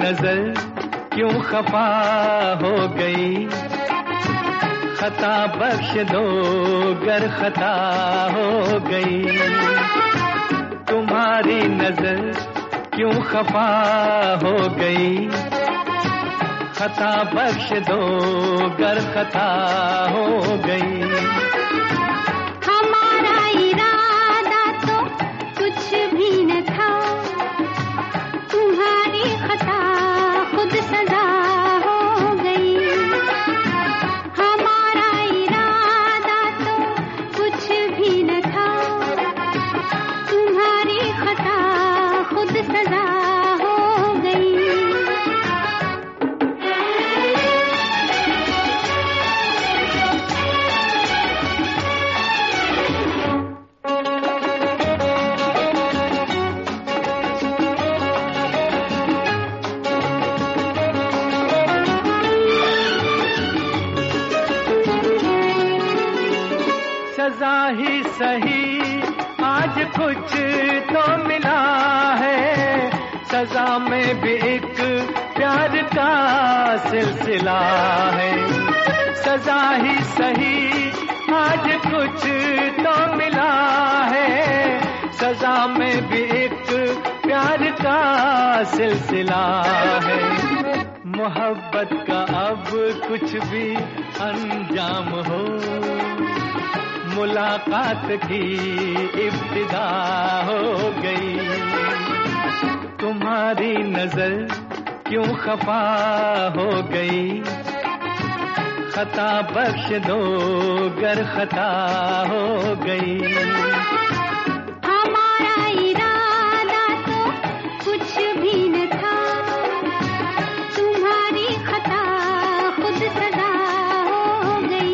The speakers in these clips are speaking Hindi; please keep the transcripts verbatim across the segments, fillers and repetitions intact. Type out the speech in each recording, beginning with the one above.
नजर क्यों खफा हो गई, खता बख्श दो गर खता हो गई। तुम्हारी नजर क्यों खफा हो गई, खता बख्श दो गर खता हो गई। हमारा इरादा तो कुछ भी न था, तुम्हारी खता खुद सजा हो गई। हमारा इरादा तो कुछ भी न था, तुम्हारी खता खुद सजा हो गई। सजा ही सही आज कुछ तो मिला है, सजा में भी एक प्यार का सिलसिला है। सजा ही सही आज कुछ तो मिला है, सजा में भी एक प्यार का सिलसिला है। मोहब्बत का अब कुछ भी अंजाम हो, मुलाकात की इब्तिदा हो गई। तुम्हारी नजर क्यों खफा हो गई, खता बख्श दो गर खता हो गई। हमारा इरादा तो कुछ भी न था, तुम्हारी खता खुद सजा हो गई।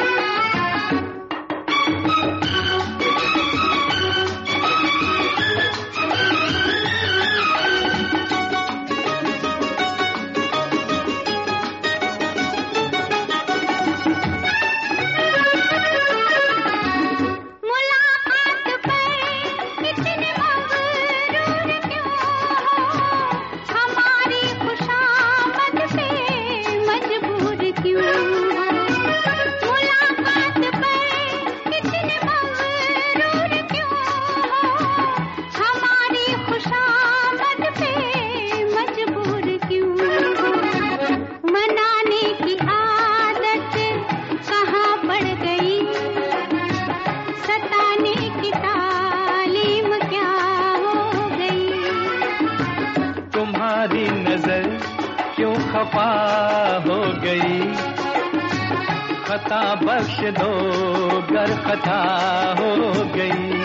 तुम्हारी नजर क्यों खफा हो गई, खता बख्श दो गर खता हो गई।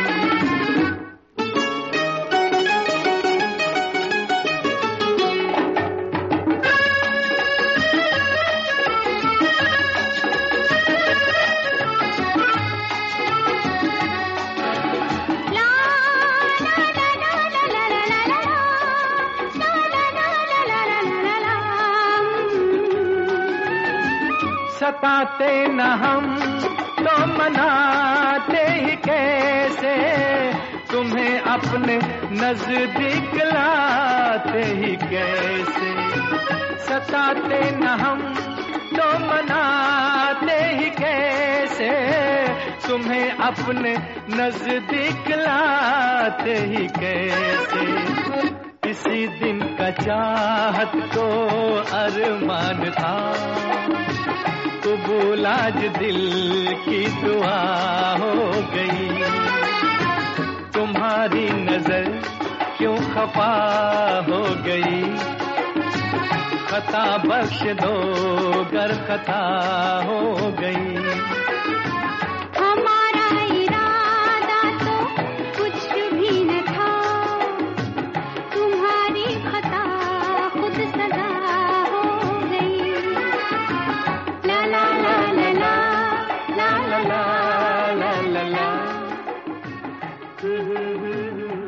सताते न हम तो मनाते ही कैसे, तुम्हें अपने नजदीक लाते ही कैसे। सताते न हम तो मनाते ही कैसे, तुम्हें अपने नजदीक लाते ही कैसे। किसी दिन का चाहत को अरमान था, कबूल आज दिल की दुआ हो गई। तुम्हारी नजर क्यों खफा हो गई, खता बख्श दो गर खता हो गई। हमारा इरादा तो कुछ भी न था, तुम्हारी खता खुद सजा हो गई। ला ला ला ला ला ला ला ला ला ला ला।